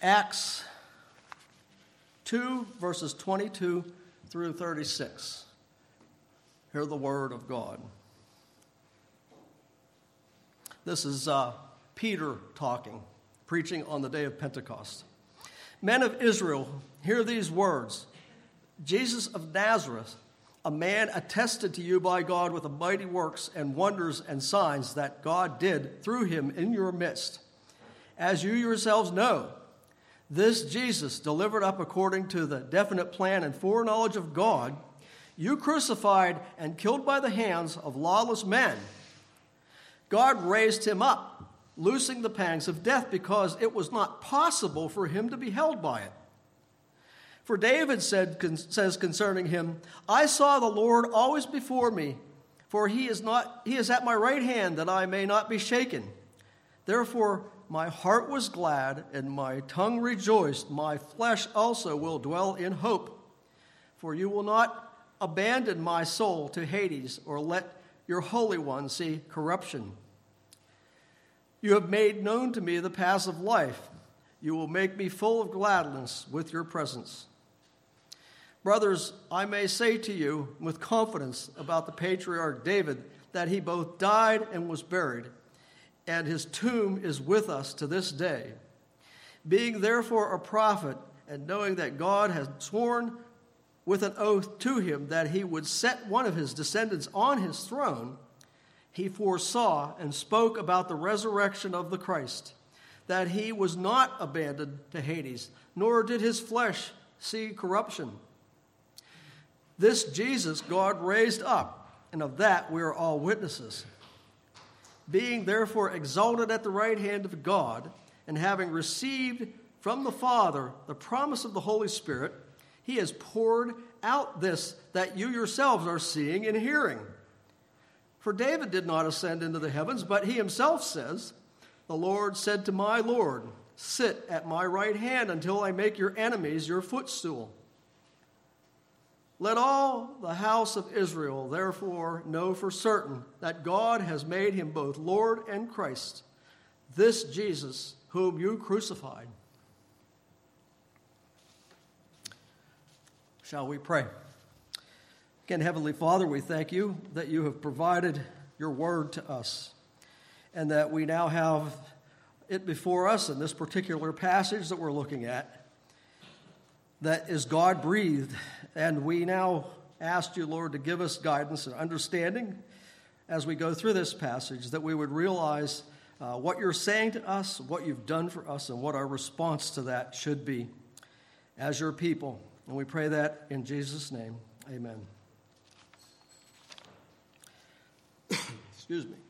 Acts 2, verses 22 through 36. Hear the word of God. This is Peter talking, preaching on the day of Pentecost. Men of Israel, hear these words. Jesus of Nazareth, a man attested to you by God with the mighty works and wonders and signs that God did through him in your midst. As you yourselves know, this Jesus, delivered up according to the definite plan and foreknowledge of God, you crucified and killed by the hands of lawless men. God raised him up, loosing the pangs of death, because it was not possible for him to be held by it. For David says concerning him, I saw the Lord always before me, for he is at my right hand, that I may not be shaken. Therefore my heart was glad, and my tongue rejoiced. My flesh also will dwell in hope. For you will not abandon my soul to Hades, or let your Holy One see corruption. You have made known to me the paths of life. You will make me full of gladness with your presence. Brothers, I may say to you with confidence about the patriarch David that he both died and was buried, and his tomb is with us to this day. Being therefore a prophet, and knowing that God had sworn with an oath to him that he would set one of his descendants on his throne, he foresaw and spoke about the resurrection of the Christ, that he was not abandoned to Hades, nor did his flesh see corruption. This Jesus God raised up, and of that we are all witnesses. Being therefore exalted at the right hand of God, and having received from the Father the promise of the Holy Spirit, he has poured out this that you yourselves are seeing and hearing. For David did not ascend into the heavens, but he himself says, the Lord said to my Lord, sit at my right hand until I make your enemies your footstool. Let all the house of Israel therefore know for certain that God has made him both Lord and Christ, this Jesus whom you crucified. Shall we pray? Again, Heavenly Father, we thank you that you have provided your word to us, and that we now have it before us in this particular passage that we're looking at, that is God-breathed. And we now ask you, Lord, to give us guidance and understanding as we go through this passage, that we would realize what you're saying to us, what you've done for us, and what our response to that should be as your people. And we pray that in Jesus' name. Amen. Excuse me.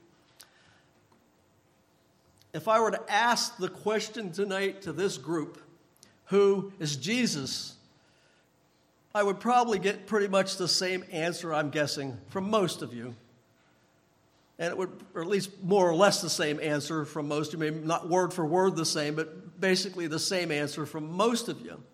If I were to ask the question tonight to this group, who is Jesus, I would probably get pretty much the same answer, I'm guessing, from most of you. And it would, or at least more or less the same answer from most of you, maybe not word for word the same, but basically the same answer from most of you.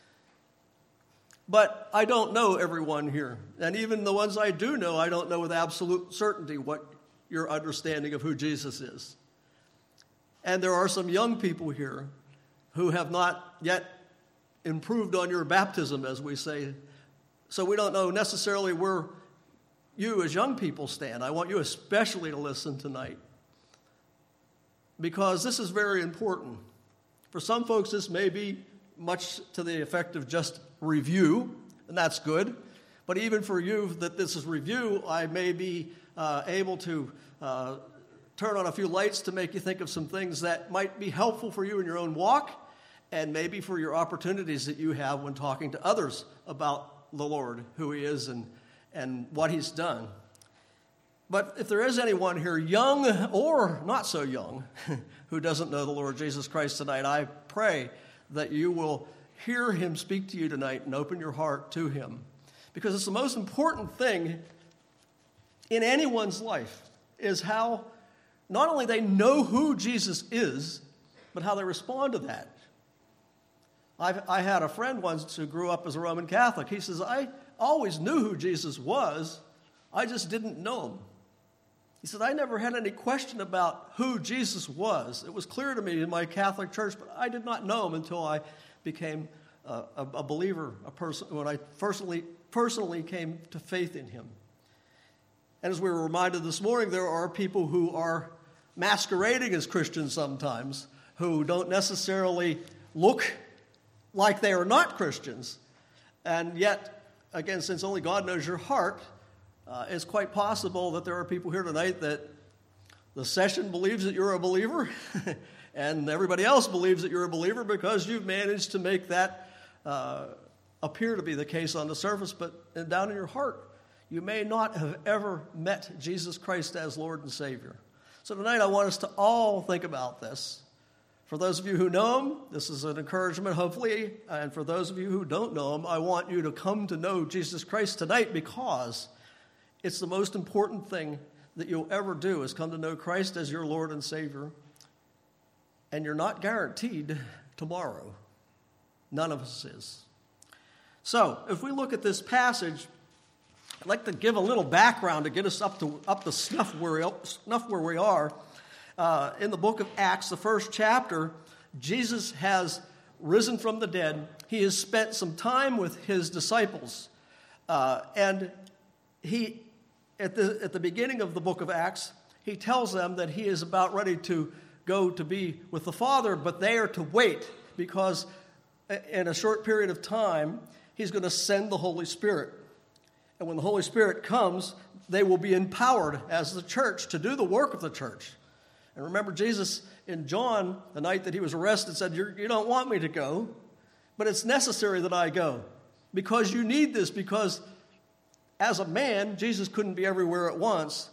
But I don't know everyone here. And even the ones I do know, I don't know with absolute certainty what your understanding of who Jesus is. And there are some young people here who have not yet improved on your baptism, as we say. So we don't know necessarily where you as young people stand. I want you especially to listen tonight, because this is very important. For some folks, this may be much to the effect of just review, and that's good. But even for you that this is review, I may be able to turn on a few lights to make you think of some things that might be helpful for you in your own walk, and maybe for your opportunities that you have when talking to others about the Lord, who he is and what he's done. But if there is anyone here, young or not so young, who doesn't know the Lord Jesus Christ tonight, I pray that you will hear him speak to you tonight and open your heart to him. Because it's the most important thing in anyone's life, is how not only they know who Jesus is, but how they respond to that. I had a friend once who grew up as a Roman Catholic. He says, I always knew who Jesus was. I just didn't know him. He said, I never had any question about who Jesus was. It was clear to me in my Catholic church, but I did not know him until I became a believer, a person, when I personally came to faith in him. And as we were reminded this morning, there are people who are masquerading as Christians sometimes, who don't necessarily look like they are not Christians. And yet, again, since only God knows your heart, it's quite possible that there are people here tonight that the session believes that you're a believer, and everybody else believes that you're a believer because you've managed to make that appear to be the case on the surface, but down in your heart, you may not have ever met Jesus Christ as Lord and Savior. So tonight I want us to all think about this. For those of you who know him, this is an encouragement, hopefully. And for those of you who don't know him, I want you to come to know Jesus Christ tonight, because it's the most important thing that you'll ever do is come to know Christ as your Lord and Savior. And you're not guaranteed tomorrow. None of us is. So, if we look at this passage, I'd like to give a little background to get us up to snuff where we are. In the book of Acts, the first chapter, Jesus has risen from the dead. He has spent some time with his disciples. And he, at the beginning of the book of Acts, he tells them that he is about ready to go to be with the Father, but they are to wait, because in a short period of time, he's going to send the Holy Spirit. And when the Holy Spirit comes, they will be empowered as the church to do the work of the church. And remember, Jesus in John, the night that he was arrested, said, you don't want me to go, but it's necessary that I go, because you need this, because as a man, Jesus couldn't be everywhere at once,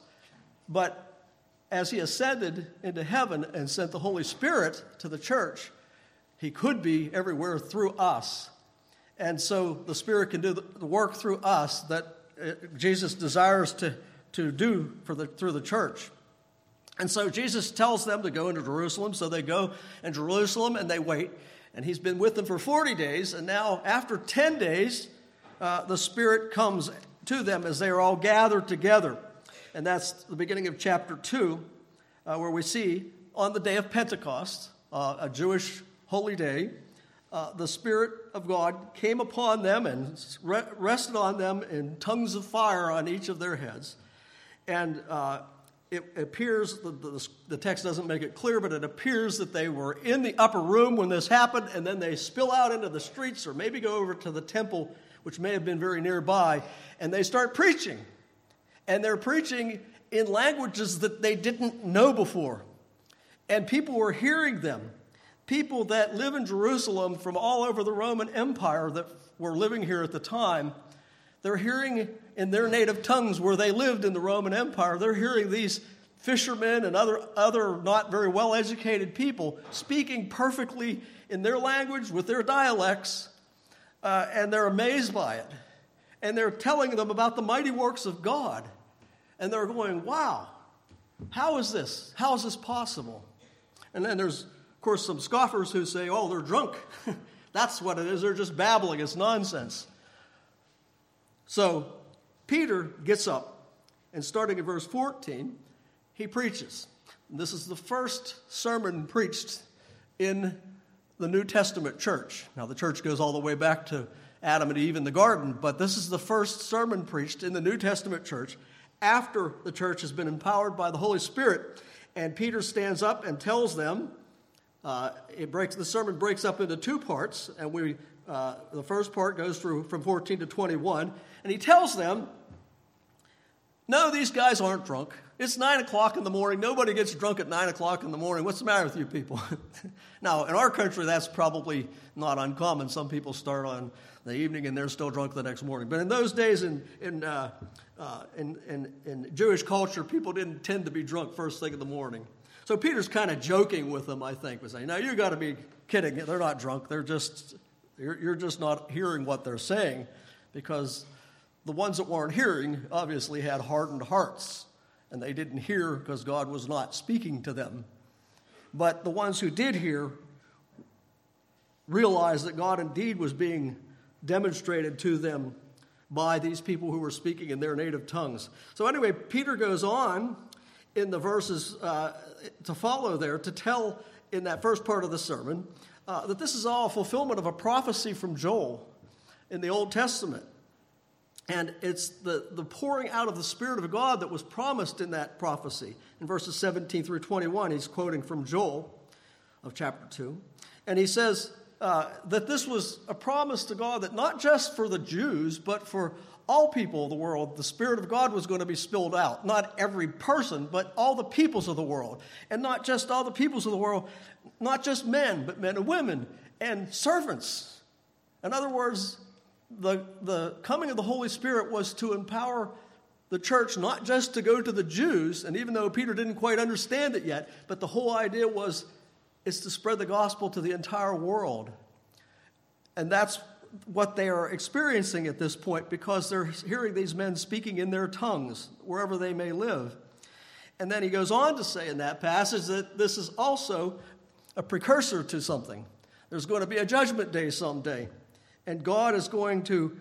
but as he ascended into heaven and sent the Holy Spirit to the church, he could be everywhere through us. And so the Spirit can do the work through us that Jesus desires to do through the church. And so Jesus tells them to go into Jerusalem. So they go in Jerusalem and they wait. And he's been with them for 40 days. And now after 10 days, the Spirit comes to them as they are all gathered together. And that's the beginning of chapter 2, where we see on the day of Pentecost, a Jewish holy day, the Spirit of God came upon them and rested on them in tongues of fire on each of their heads. And it appears, the text doesn't make it clear, but it appears that they were in the upper room when this happened, and then they spill out into the streets or maybe go over to the temple, which may have been very nearby, and they start preaching. And they're preaching in languages that they didn't know before. And people were hearing them. People that live in Jerusalem from all over the Roman Empire that were living here at the time, they're hearing in their native tongues where they lived in the Roman Empire, they're hearing these fishermen and other not very well-educated people speaking perfectly in their language with their dialects, and they're amazed by it. And they're telling them about the mighty works of God. And they're going, wow, how is this? How is this possible? And then there's, of course, some scoffers who say, oh, they're drunk. That's what it is. They're just babbling. It's nonsense. So Peter gets up, and starting at verse 14, he preaches. And this is the first sermon preached in the New Testament church. Now, the church goes all the way back to Adam and Eve in the garden, but this is the first sermon preached in the New Testament church after the church has been empowered by the Holy Spirit. And Peter stands up and tells them, the sermon breaks up into two parts, and the first part goes through from 14 to 21, and he tells them, no, these guys aren't drunk. It's 9 o'clock in the morning. Nobody gets drunk at 9 o'clock in the morning. What's the matter with you people? Now, in our country, that's probably not uncommon. Some people start on the evening and they're still drunk the next morning. But in those days, in Jewish culture, people didn't tend to be drunk first thing in the morning. So Peter's kind of joking with them, I think, saying, "Now you got to be kidding! They're not drunk. You're just not hearing what they're saying, because the ones that weren't hearing obviously had hardened hearts, and they didn't hear because God was not speaking to them. But the ones who did hear realized that God indeed was being demonstrated to them by these people who were speaking in their native tongues." So anyway, Peter goes on, in the verses to follow there to tell in that first part of the sermon that this is all a fulfillment of a prophecy from Joel in the Old Testament. And it's the pouring out of the Spirit of God that was promised in that prophecy. In verses 17 through 21, he's quoting from Joel of chapter 2. And he says that this was a promise to God that not just for the Jews, but for all people of the world, the Spirit of God was going to be spilled out. Not every person, but all the peoples of the world. And not just all the peoples of the world, not just men, but men and women and servants. In other words, the coming of the Holy Spirit was to empower the church not just to go to the Jews, and even though Peter didn't quite understand it yet, but the whole idea is to spread the gospel to the entire world. And that's what they are experiencing at this point, because they're hearing these men speaking in their tongues wherever they may live. And then he goes on to say in that passage that this is also a precursor to something. There's going to be a judgment day someday, and God is going to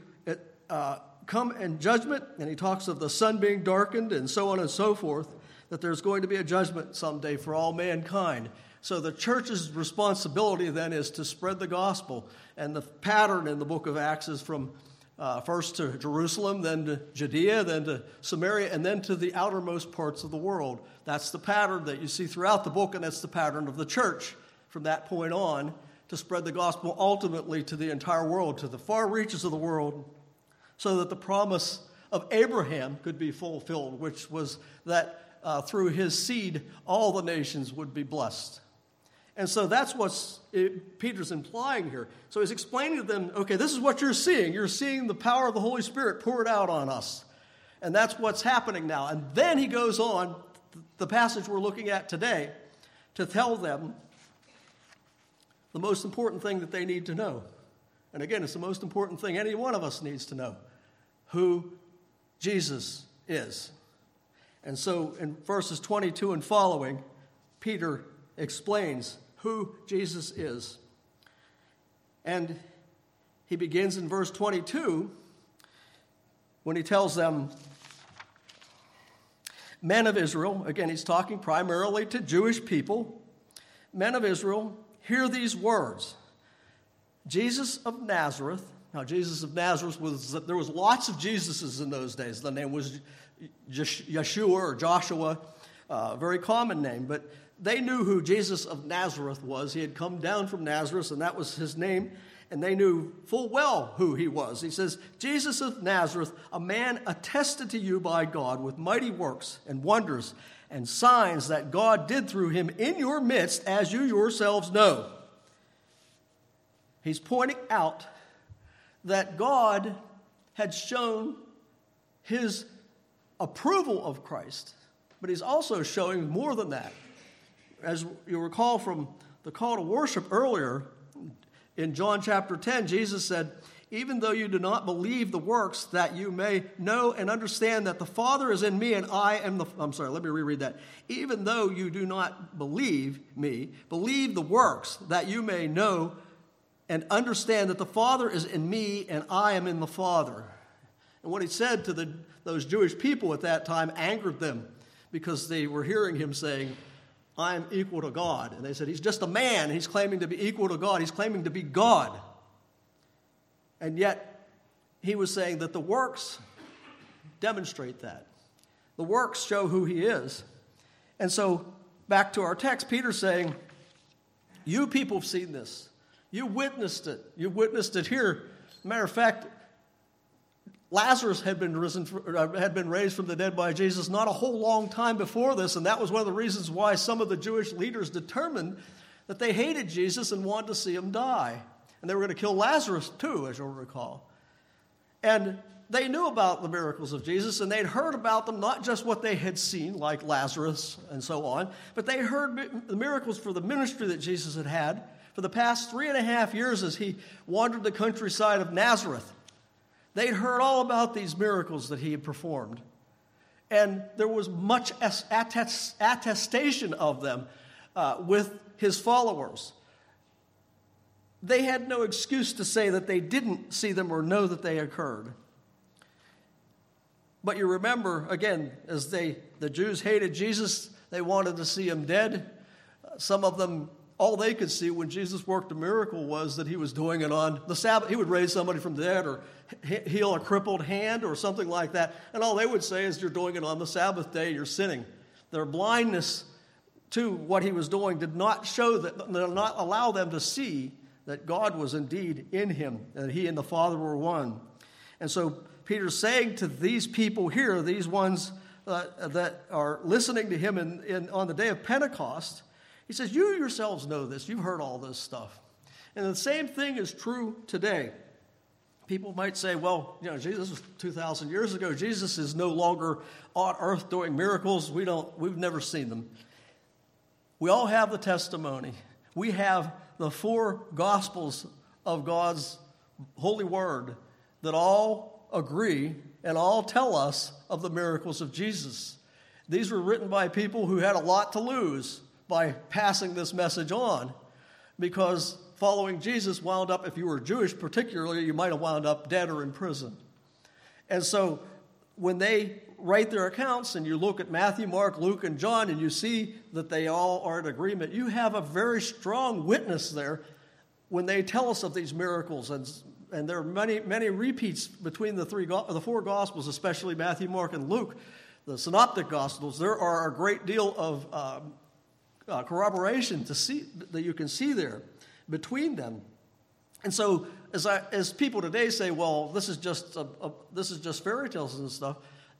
come in judgment, and he talks of the sun being darkened and so on and so forth, that there's going to be a judgment someday for all mankind. So the church's responsibility then is to spread the gospel. And the pattern in the book of Acts is from first to Jerusalem, then to Judea, then to Samaria, and then to the outermost parts of the world. That's the pattern that you see throughout the book, and that's the pattern of the church from that point on, to spread the gospel ultimately to the entire world, to the far reaches of the world, so that the promise of Abraham could be fulfilled, which was that through his seed all the nations would be blessed. And so that's what Peter's implying here. So he's explaining to them, okay, this is what you're seeing. You're seeing the power of the Holy Spirit poured out on us. And that's what's happening now. And then he goes on, the passage we're looking at today, to tell them the most important thing that they need to know. And again, it's the most important thing any one of us needs to know, who Jesus is. And so in verses 22 and following, Peter explains who Jesus is. And he begins in verse 22 when he tells them, men of Israel, again, he's talking primarily to Jewish people, men of Israel, hear these words. Jesus of Nazareth. Now, Jesus of Nazareth there was lots of Jesuses in those days. The name was Yeshua or Joshua, a very common name. But they knew who Jesus of Nazareth was. He had come down from Nazareth, and that was his name. And they knew full well who he was. He says, Jesus of Nazareth, a man attested to you by God with mighty works and wonders and signs that God did through him in your midst, as you yourselves know. He's pointing out that God had shown his approval of Christ, but he's also showing more than that. As you recall from the call to worship earlier, in John chapter 10, Jesus said, even though you do not believe the works, that you may know and understand that the Father is in me and I am the... I'm sorry, let me reread that. Even though you do not believe me, believe the works, that you may know and understand that the Father is in me and I am in the Father. And what he said to those Jewish people at that time angered them, because they were hearing him saying, I am equal to God. And they said, he's just a man. He's claiming to be equal to God. He's claiming to be God. And yet, he was saying that the works demonstrate that. The works show who he is. And so, back to our text, Peter's saying, you people have seen this. You witnessed it. You witnessed it here. Matter of fact, Lazarus had been raised from the dead by Jesus not a whole long time before this, and that was one of the reasons why some of the Jewish leaders determined that they hated Jesus and wanted to see him die. And they were going to kill Lazarus too, as you'll recall. And they knew about the miracles of Jesus, and they'd heard about them, not just what they had seen, like Lazarus and so on, but they heard the miracles for the ministry that Jesus had had for the past 3.5 years as he wandered the countryside of Nazareth. They'd heard all about these miracles that he had performed. And there was much attestation of them with his followers. They had no excuse to say that they didn't see them or know that they occurred. But you remember, again, as the Jews hated Jesus, they wanted to see him dead. Some of them, all they could see when Jesus worked a miracle was that he was doing it on the Sabbath. He would raise somebody from the dead or heal a crippled hand or something like that. And all they would say is, you're doing it on the Sabbath day, you're sinning. Their blindness to what he was doing did not did not allow them to see that God was indeed in him, and he and the Father were one. And so Peter's saying to these people here, these ones that are listening to him on the day of Pentecost, he says, you yourselves know this. You've heard all this stuff. And the same thing is true today. People might say, well, Jesus was 2,000 years ago. Jesus is no longer on earth doing miracles. We've never seen them. We all have the testimony. We have the 4 Gospels of God's holy word that all agree and all tell us of the miracles of Jesus. These were written by people who had a lot to lose by passing this message on, because following Jesus wound up, if you were Jewish particularly, you might have wound up dead or in prison. And so when they write their accounts and you look at Matthew, Mark, Luke, and John, and you see that they all are in agreement, you have a very strong witness there when they tell us of these miracles. And there are many repeats between the 4 Gospels, especially Matthew, Mark, and Luke. The Synoptic Gospels, there are a great deal of corroboration to see that you can see there between them. And so, as people today say, well, this is just fairy tales and stuff.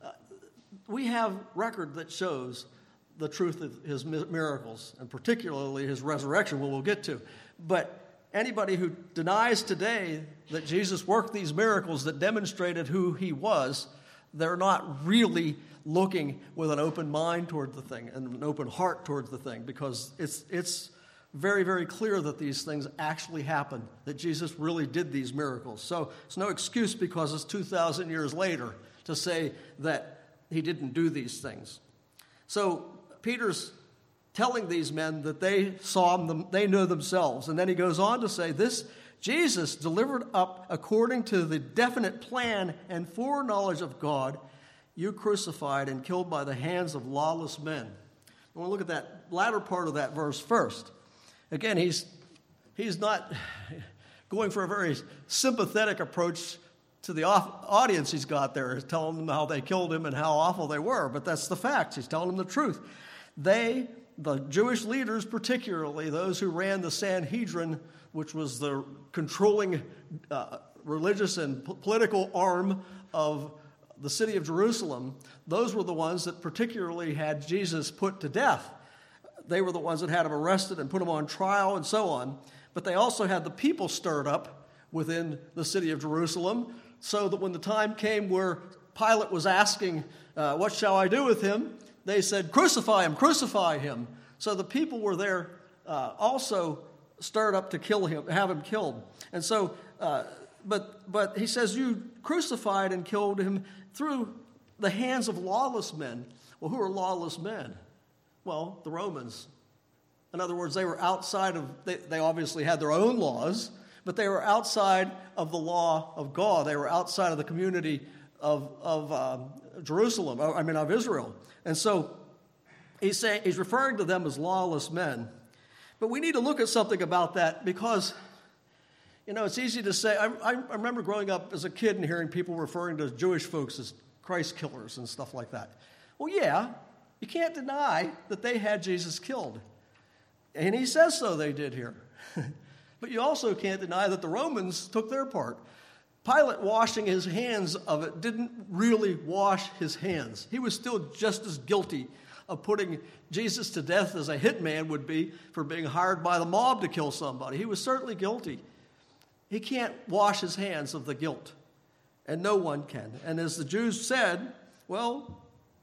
We have record that shows the truth of his miracles, and particularly his resurrection, we'll get to. But anybody who denies today that Jesus worked these miracles that demonstrated who he was, they're not really looking with an open mind toward the thing and an open heart towards the thing, because it's very, very clear that these things actually happened, that Jesus really did these miracles. So it's no excuse because it's 2,000 years later to say that he didn't do these things. So Peter's telling these men that they saw them, they know themselves. And then he goes on to say, this Jesus delivered up according to the definite plan and foreknowledge of God, you crucified and killed by the hands of lawless men. I want to look at that latter part of that verse first. Again, he's not going for a very sympathetic approach to the audience he's got there, telling them how they killed him and how awful they were. But that's the facts. He's telling them the truth. The Jewish leaders, particularly those who ran the Sanhedrin, which was the controlling religious and political arm of the city of Jerusalem, those were the ones that particularly had Jesus put to death. They were the ones that had him arrested and put him on trial and so on. But they also had the people stirred up within the city of Jerusalem, so that when the time came where Pilate was asking, what shall I do with him? They said, crucify him, crucify him. So the people were there also stirred up to kill him, have him killed. And so, but he says, you crucified and killed him through the hands of lawless men. Well, who are lawless men? Well, the Romans. In other words, they were outside of, they obviously had their own laws, but they were outside of the law of God. They were outside of the community of Jerusalem, of Israel. And so he's referring to them as lawless men. But we need to look at something about that, because, it's easy to say. I remember growing up as a kid and hearing people referring to Jewish folks as Christ killers and stuff like that. Well, yeah, you can't deny that they had Jesus killed. And he says so, they did here. But you also can't deny that the Romans took their part. Pilate washing his hands of it didn't really wash his hands. He was still just as guilty of putting Jesus to death as a hitman would be for being hired by the mob to kill somebody. He was certainly guilty. He can't wash his hands of the guilt, and no one can. And as the Jews said, well,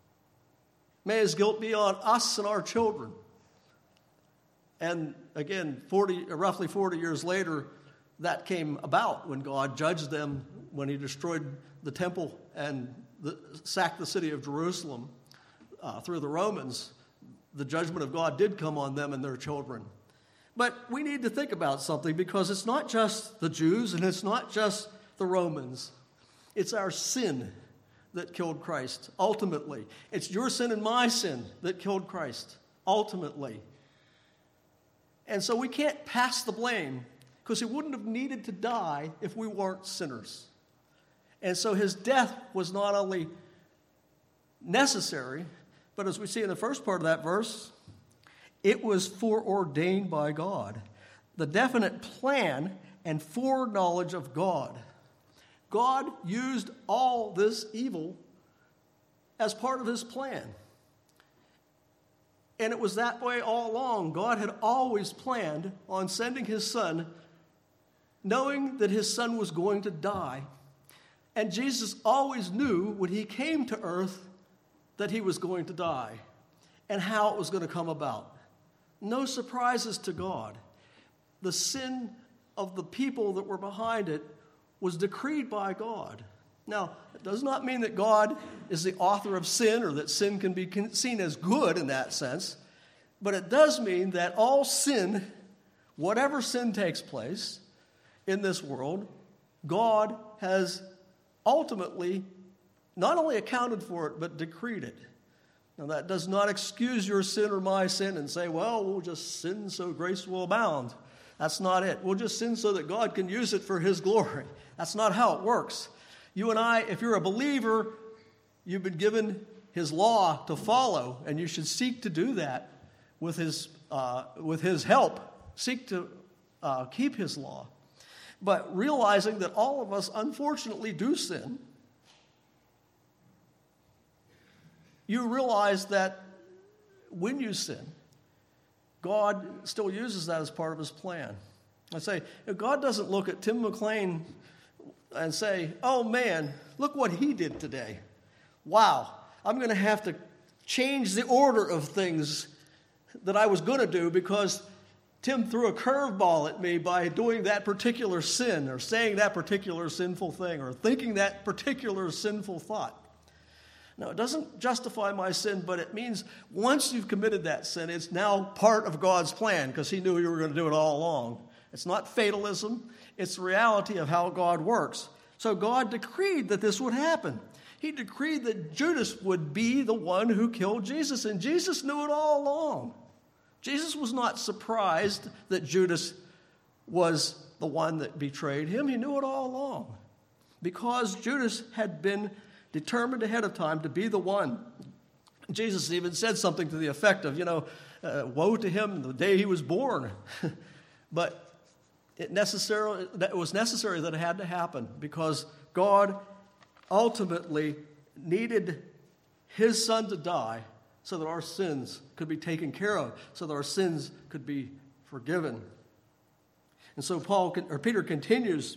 may his guilt be on us and our children. And again, roughly 40 years later, that came about when God judged them, when he destroyed the temple and sacked the city of Jerusalem through the Romans. The judgment of God did come on them and their children. But we need to think about something, because it's not just the Jews and it's not just the Romans. It's our sin that killed Christ, ultimately. It's your sin and my sin that killed Christ, ultimately. And so we can't pass the blame, because he wouldn't have needed to die if we weren't sinners. And so his death was not only necessary, but as we see in the first part of that verse, it was foreordained by God. The definite plan and foreknowledge of God. God used all this evil as part of his plan. And it was that way all along. God had always planned on sending his son, knowing that his son was going to die. And Jesus always knew when he came to earth that he was going to die and how it was going to come about. No surprises to God. The sin of the people that were behind it was decreed by God. Now, it does not mean that God is the author of sin or that sin can be seen as good in that sense, but it does mean that all sin, whatever sin takes place in this world, God has ultimately not only accounted for it, but decreed it. Now, that does not excuse your sin or my sin and say, well, we'll just sin so grace will abound. That's not it. We'll just sin so that God can use it for his glory. That's not how it works. You and I, if you're a believer, you've been given his law to follow, and you should seek to do that with his help. Seek to keep his law. But realizing that all of us, unfortunately, do sin, you realize that when you sin, God still uses that as part of his plan. I say, God doesn't look at Tim McLean and say, oh man, look what he did today. Wow, I'm going to have to change the order of things that I was going to do because Tim threw a curveball at me by doing that particular sin or saying that particular sinful thing or thinking that particular sinful thought. Now, it doesn't justify my sin, but it means once you've committed that sin, it's now part of God's plan because he knew you were going to do it all along. It's not fatalism. It's the reality of how God works. So God decreed that this would happen. He decreed that Judas would be the one who killed Jesus, and Jesus knew it all along. Jesus was not surprised that Judas was the one that betrayed him. He knew it all along because Judas had been determined ahead of time to be the one. Jesus even said something to the effect of, woe to him the day he was born. But it was necessary that it had to happen because God ultimately needed his son to die so that our sins could be taken care of, so that our sins could be forgiven. And so Peter continues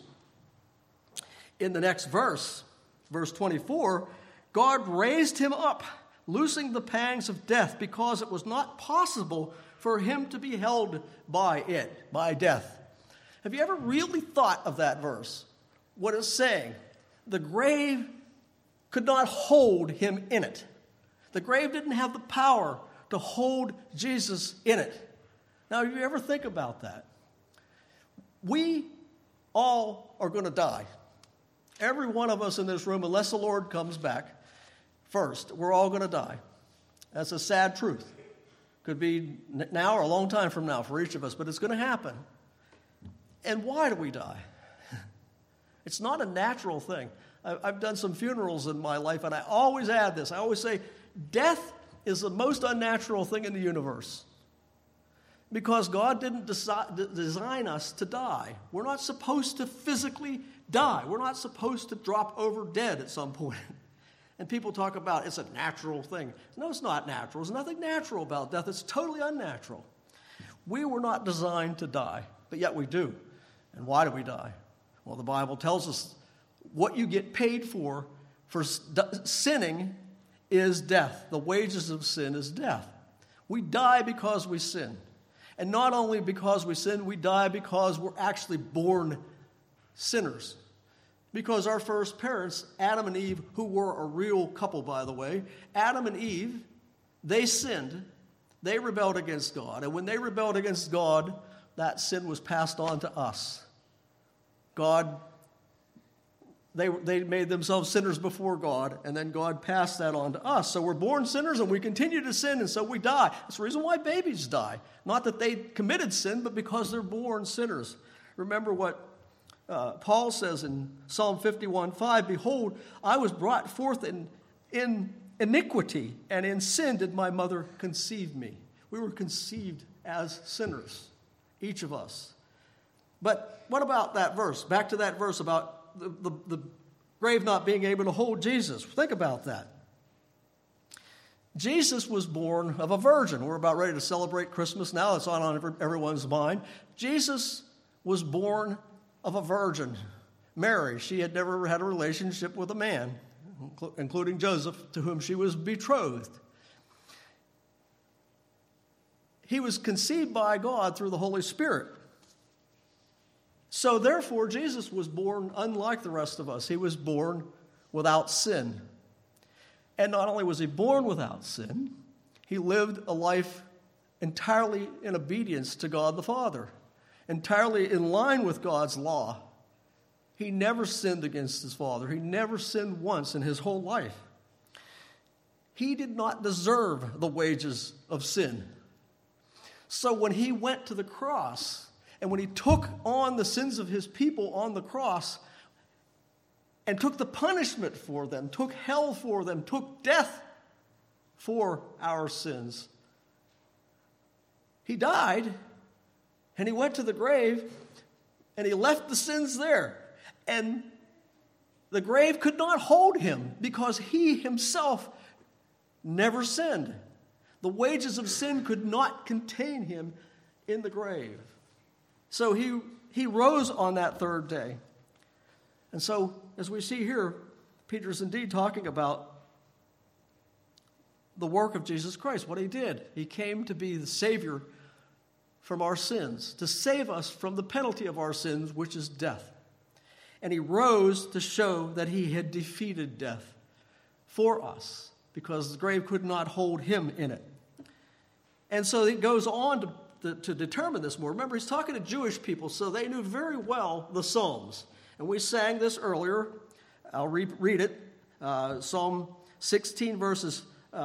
in the next verse, verse 24, God raised him up, loosing the pangs of death, because it was not possible for him to be held by death. Have you ever really thought of that verse? What it's saying? The grave could not hold him in it. The grave didn't have the power to hold Jesus in it. Now, you ever think about that? We all are going to die. Every one of us in this room, unless the Lord comes back first, we're all going to die. That's a sad truth. Could be now or a long time from now for each of us, but it's going to happen. And why do we die? It's not a natural thing. I've done some funerals in my life, and I always add this. I always say, death is the most unnatural thing in the universe because God didn't design us to die. We're not supposed to physically die. We're not supposed to drop over dead at some point. And people talk about it's a natural thing. No, it's not natural. There's nothing natural about death. It's totally unnatural. We were not designed to die, but yet we do. And why do we die? Well, the Bible tells us what you get paid for sinning is death. The wages of sin is death. We die because we sin. And not only because we sin, we die because we're actually born sinners. Because our first parents, Adam and Eve, who were a real couple, by the way, Adam and Eve, they sinned. They rebelled against God. And when they rebelled against God, that sin was passed on to us. God they made themselves sinners before God, and then God passed that on to us. So we're born sinners, and we continue to sin, and so we die. That's the reason why babies die. Not that they committed sin, but because they're born sinners. Remember what Paul says in Psalm 51:5, "Behold, I was brought forth in iniquity, and in sin did my mother conceive me." We were conceived as sinners, each of us. But what about that verse? Back to that verse about the grave not being able to hold Jesus. Think about that. Jesus was born of a virgin. We're about ready to celebrate Christmas now. It's on everyone's mind. Jesus was born of a virgin, Mary. She had never had a relationship with a man, including Joseph, to whom she was betrothed. He was conceived by God through the Holy Spirit. So therefore, Jesus was born unlike the rest of us. He was born without sin. And not only was he born without sin, he lived a life entirely in obedience to God the Father, entirely in line with God's law. He never sinned against his Father. He never sinned once in his whole life. He did not deserve the wages of sin. So when he went to the cross, and when he took on the sins of his people on the cross and took the punishment for them, took hell for them, took death for our sins, he died and he went to the grave and he left the sins there. And the grave could not hold him because he himself never sinned. The wages of sin could not contain him in the grave. So he rose on that third day. And so, as we see here, Peter's indeed talking about the work of Jesus Christ, what he did. He came to be the Savior from our sins, to save us from the penalty of our sins, which is death. And he rose to show that he had defeated death for us, because the grave could not hold him in it. And so it goes on to determine this more. Remember, he's talking to Jewish people, so they knew very well the Psalms. And we sang this earlier. I'll read it. Psalm 16, verses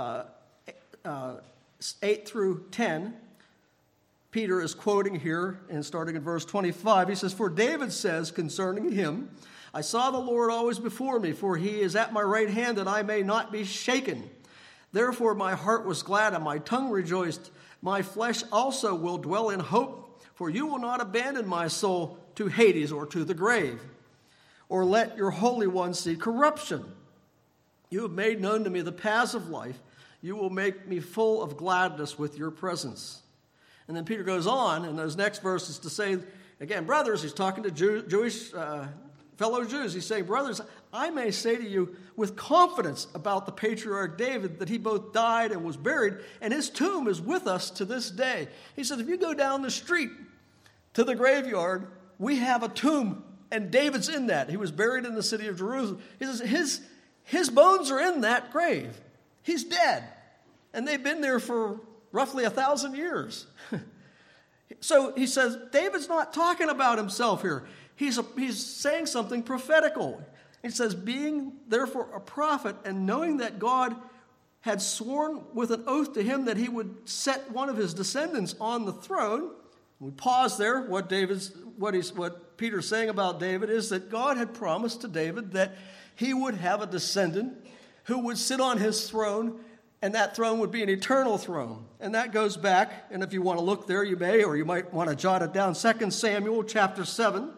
8 through 10. Peter is quoting here, and starting in verse 25, he says, "For David says concerning him, I saw the Lord always before me, for he is at my right hand, that I may not be shaken. Therefore my heart was glad, and my tongue rejoiced. My flesh also will dwell in hope, for you will not abandon my soul to Hades, or to the grave, or let your Holy One see corruption. You have made known to me the paths of life. You will make me full of gladness with your presence." And then Peter goes on in those next verses to say, again, brothers, he's talking to Jewish fellow Jews. He's saying, brothers, I may say to you with confidence about the patriarch David that he both died and was buried, and his tomb is with us to this day. He says, if you go down the street to the graveyard, we have a tomb, and David's in that. He was buried in the city of Jerusalem. He says, his bones are in that grave. He's dead. And they've been there for roughly 1,000 years. So he says, David's not talking about himself here. He's saying something prophetical. He says, being therefore a prophet, and knowing that God had sworn with an oath to him that he would set one of his descendants on the throne. We pause there. What Peter's saying about David is that God had promised to David that he would have a descendant who would sit on his throne, and that throne would be an eternal throne. And that goes back, and if you want to look there, you may, or you might want to jot it down, 2 Samuel chapter 7,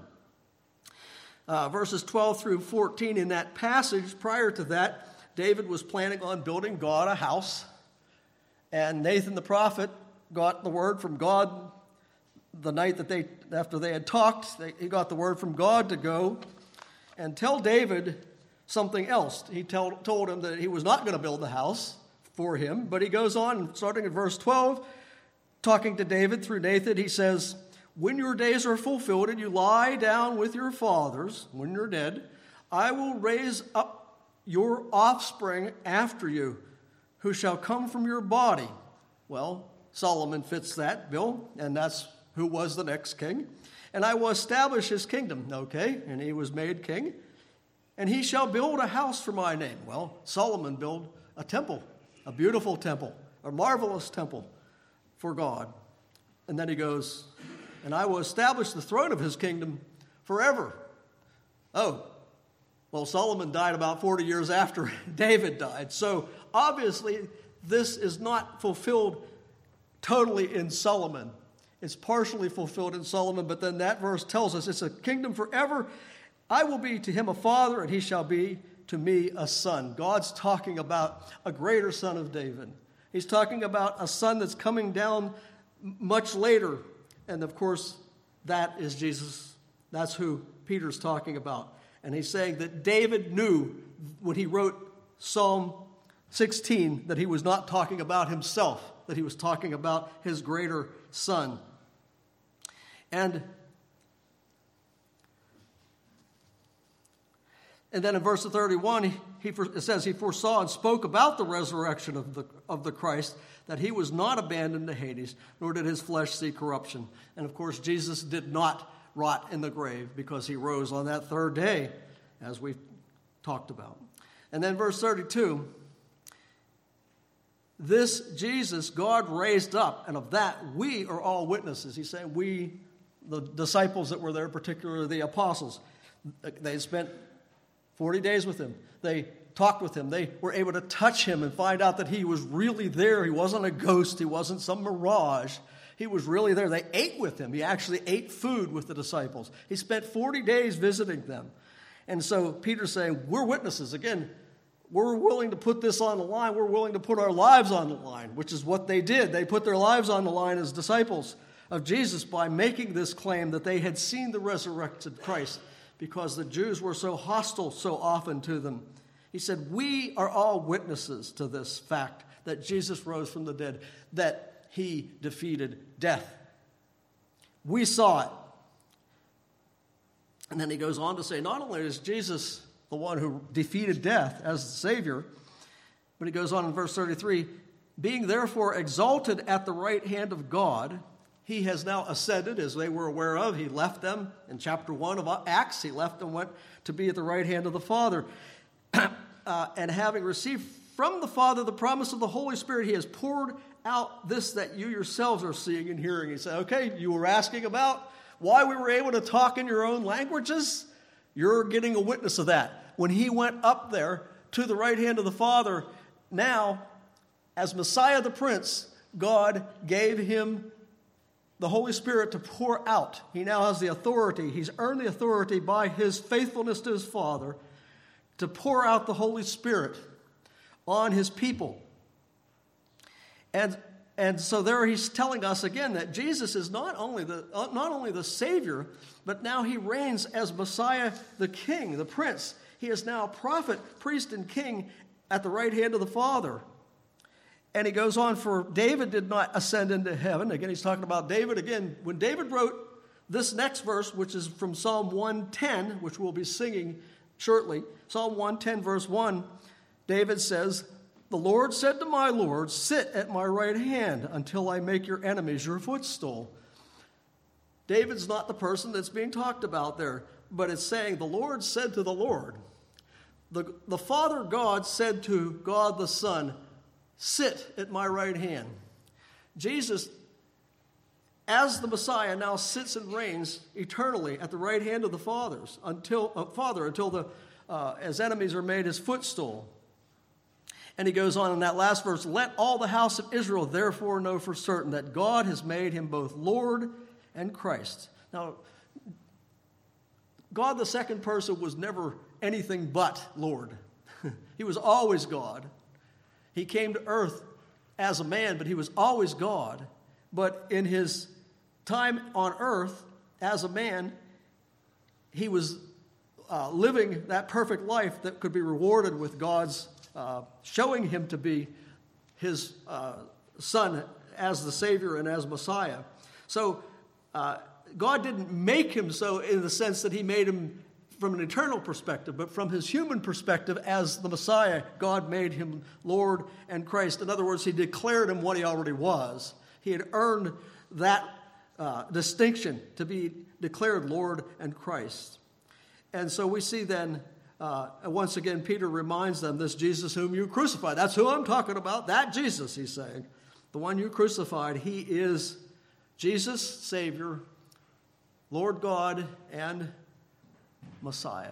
verses 12 through 14. In that passage, prior to that, David was planning on building God a house, and Nathan the prophet got the word from God the night that after they had talked. He got the word from God to go and tell David something else. He told him that he was not going to build the house for him, but he goes on, starting at verse 12, talking to David through Nathan. He says, when your days are fulfilled and you lie down with your fathers, when you're dead, I will raise up your offspring after you, who shall come from your body. Well, Solomon fits that bill, and that's who was the next king. And I will establish his kingdom. Okay, and he was made king. and he shall build a house for my name. Well, Solomon built a temple, a beautiful temple, a marvelous temple for God. And then he goes, and I will establish the throne of his kingdom forever. Oh, well, Solomon died about 40 years after David died. So obviously, this is not fulfilled totally in Solomon. It's partially fulfilled in Solomon, but then that verse tells us it's a kingdom forever. I will be to him a father, and he shall be to me a son. God's talking about a greater son of David. He's talking about a son that's coming down much later. And of course, that is Jesus. That's who Peter's talking about. And he's saying that David knew when he wrote Psalm 16 that he was not talking about himself, that he was talking about his greater son. And then in verse 31, it says he foresaw and spoke about the resurrection of the Christ, that he was not abandoned to Hades, nor did his flesh see corruption. And of course, Jesus did not rot in the grave because he rose on that third day, as we've talked about. And then verse 32, this Jesus God raised up, and of that we are all witnesses. He's saying we, the disciples that were there, particularly the apostles, they spent 40 days with him. They talked with him. They were able to touch him and find out that he was really there. He wasn't a ghost. He wasn't some mirage. He was really there. They ate with him. He actually ate food with the disciples. He spent 40 days visiting them. And so Peter's saying, we're witnesses. Again, we're willing to put this on the line. We're willing to put our lives on the line, which is what they did. They put their lives on the line as disciples of Jesus by making this claim that they had seen the resurrected Christ, because the Jews were so hostile so often to them. He said, we are all witnesses to this fact that Jesus rose from the dead, that he defeated death. We saw it. And then he goes on to say, not only is Jesus the one who defeated death as the Savior, but he goes on in verse 33, being therefore exalted at the right hand of God, he has now ascended, as they were aware of. He left them in chapter 1 of Acts. He left and went to be at the right hand of the Father. And having received from the Father the promise of the Holy Spirit, he has poured out this that you yourselves are seeing and hearing. He said, okay, you were asking about why we were able to talk in your own languages? You're getting a witness of that. When he went up there to the right hand of the Father, now, as Messiah the Prince, God gave him the Holy Spirit to pour out. He now has the authority. He's earned the authority by his faithfulness to his Father to pour out the Holy Spirit on his people. And so there he's telling us again that Jesus is not only the Savior, but now he reigns as Messiah the King, the Prince. He is now prophet, priest, and king at the right hand of the Father. And he goes on, for David did not ascend into heaven. Again, he's talking about David. Again, when David wrote this next verse, which is from Psalm 110, which we'll be singing shortly, Psalm 110, verse 1, David says, the Lord said to my Lord, sit at my right hand until I make your enemies your footstool. David's not the person that's being talked about there, but it's saying the Lord said to the Lord. The Father God said to God the Son, sit at my right hand. Jesus, as the Messiah, now sits and reigns eternally at the right hand of the Father until as enemies are made his footstool. And he goes on in that last verse, let all the house of Israel therefore know for certain that God has made him both Lord and Christ. Now, God, the second person, was never anything but Lord. He was always God. He came to earth as a man, but he was always God. But in his time on earth as a man, he was living that perfect life that could be rewarded with God's showing him to be his son as the Savior and as Messiah. So God didn't make him so in the sense that he made him from an eternal perspective, but from his human perspective as the Messiah, God made him Lord and Christ. In other words, he declared him what he already was. He had earned that distinction to be declared Lord and Christ. And so we see then And once again, Peter reminds them, this Jesus whom you crucified, that's who I'm talking about, that Jesus, he's saying. The one you crucified, he is Jesus, Savior, Lord God, and Messiah.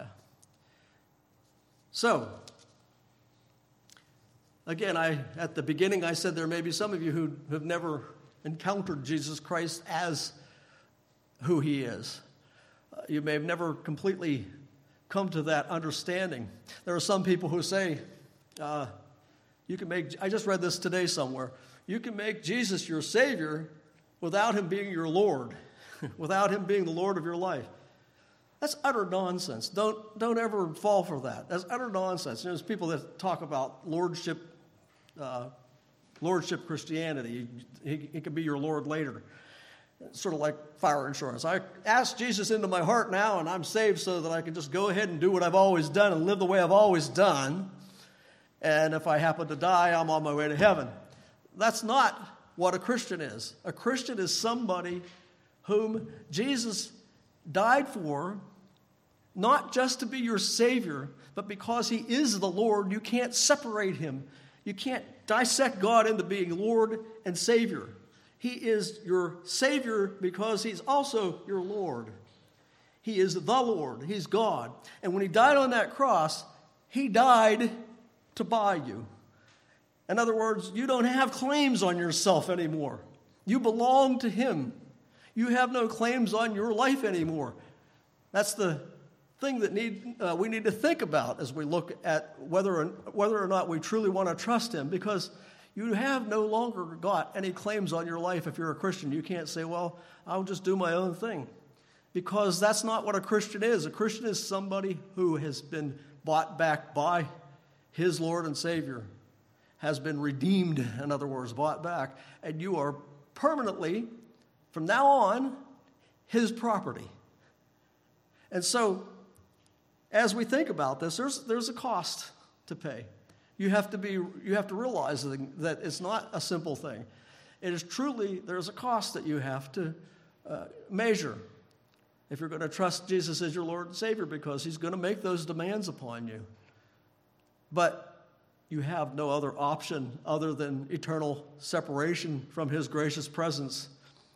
So, again, at the beginning I said there may be some of you who have never encountered Jesus Christ as who he is. You may have never completely come to that understanding. There are some people who say, I just read this today somewhere, you can make Jesus your Savior without him being your Lord, without him being the Lord of your life. That's utter nonsense. Don't ever fall for that. That's utter nonsense. There's people that talk about lordship Christianity. He can be your Lord later. It's sort of like fire insurance. I ask Jesus into my heart now, and I'm saved so that I can just go ahead and do what I've always done and live the way I've always done. And if I happen to die, I'm on my way to heaven. That's not what a Christian is. A Christian is somebody whom Jesus died for, not just to be your Savior, but because he is the Lord, you can't separate him. You can't dissect God into being Lord and Savior. He is your Savior because he's also your Lord. He is the Lord. He's God. And when he died on that cross, he died to buy you. In other words, you don't have claims on yourself anymore. You belong to him. You have no claims on your life anymore. That's the thing that we need to think about as we look at whether or not we truly want to trust him, because you have no longer got any claims on your life if you're a Christian. You can't say, well, I'll just do my own thing, because that's not what a Christian is. A Christian is somebody who has been bought back by his Lord and Savior, has been redeemed, in other words, bought back, and you are permanently, from now on, his property. And so, as we think about this, there's a cost to pay. You have to realize that it's not a simple thing. It is truly, there's a cost that you have to measure if you're going to trust Jesus as your Lord and Savior, because he's going to make those demands upon you. But you have no other option other than eternal separation from his gracious presence.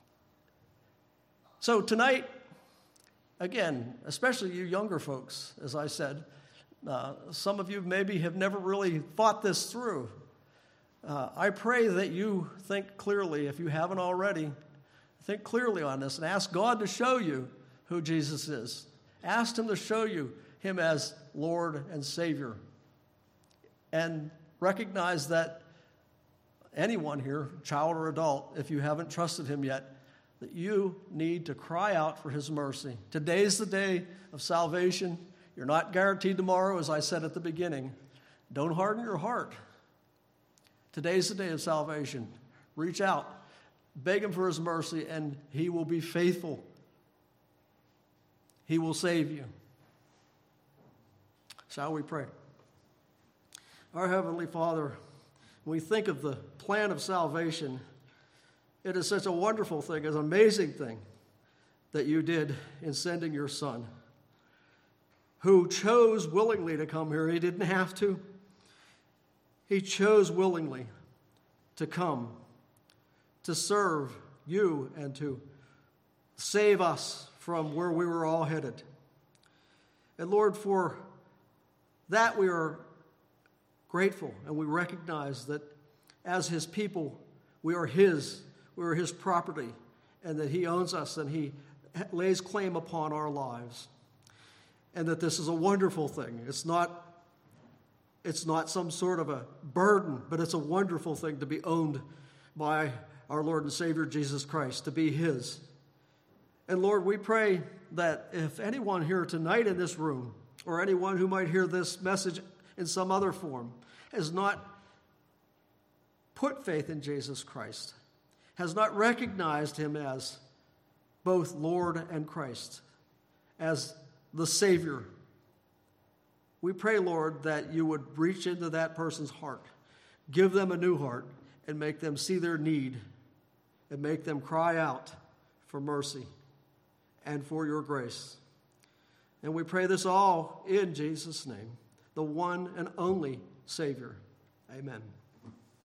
So tonight, again, especially you younger folks, as I said, some of you maybe have never really thought this through. I pray that you think clearly, if you haven't already, think clearly on this and ask God to show you who Jesus is. Ask him to show you him as Lord and Savior. And recognize that anyone here, child or adult, if you haven't trusted him yet, that you need to cry out for his mercy. Today's the day of salvation. You're not guaranteed tomorrow, as I said at the beginning. Don't harden your heart. Today's the day of salvation. Reach out, beg him for his mercy, and he will be faithful. He will save you. Shall we pray? Our Heavenly Father, when we think of the plan of salvation, it is such a wonderful thing, an amazing thing that you did in sending your Son, who chose willingly to come here. He didn't have to. He chose willingly to come, to serve you and to save us from where we were all headed. And Lord, for that we are grateful, and we recognize that as his people, we are his property, and that he owns us and he lays claim upon our lives. And that this is a wonderful thing. It's not some sort of a burden, but it's a wonderful thing to be owned by our Lord and Savior Jesus Christ, to be his. And Lord, we pray that if anyone here tonight in this room, or anyone who might hear this message in some other form, has not put faith in Jesus Christ, has not recognized him as both Lord and Christ, as the Savior, we pray, Lord, that you would reach into that person's heart, give them a new heart, and make them see their need, and make them cry out for mercy and for your grace. And we pray this all in Jesus' name, the one and only Savior. Amen.